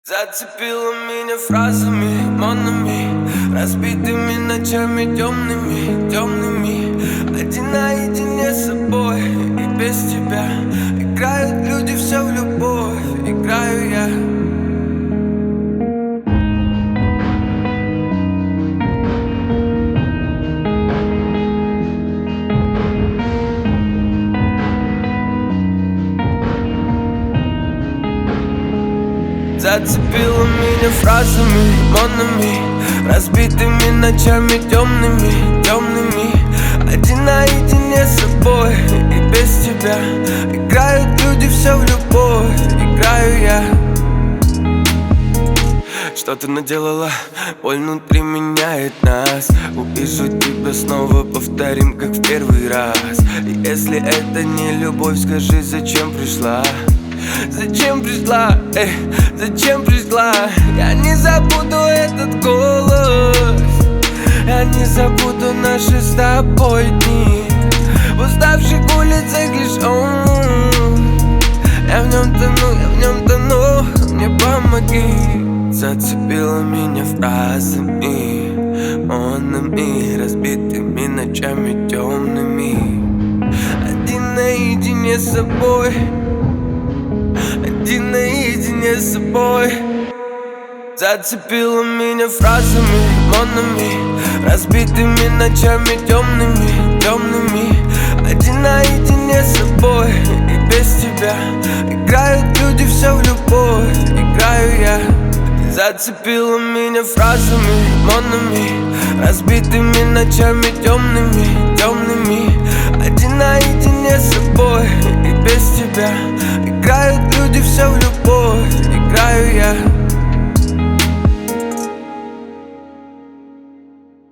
Зацепила меня фразами, монами, разбитыми ночами темными, темными. Один наедине с собой и без тебя. Играют люди все в любовь, играю я. Зацепила меня фразами, монами, разбитыми ночами темными, темными. Один наедине с собой и без тебя. Играют люди все в любовь, играю я. Что ты наделала? Боль внутри меняет нас. Увижу тебя снова, повторим, как в первый раз. И если это не любовь, скажи, зачем пришла? Зачем пришла, зачем пришла? Я не забуду этот голос. Я не забуду наши с тобой дни в уставших улицах лишь он. Я в нем тону, я в нем тону, мне помоги. Зацепила меня фразами, монами, разбитыми ночами темными. Один наедине с собой, один наедине с собой. Зацепила меня фразами, монами, разбитыми ночами темными, темными. Один наедине с собой и без тебя. Играют люди все в любовь, играю я. Зацепила меня фразами, монами, разбитыми ночами темными, темными. Один наедине с собой и без тебя. Играют люди все в любовь, играю я.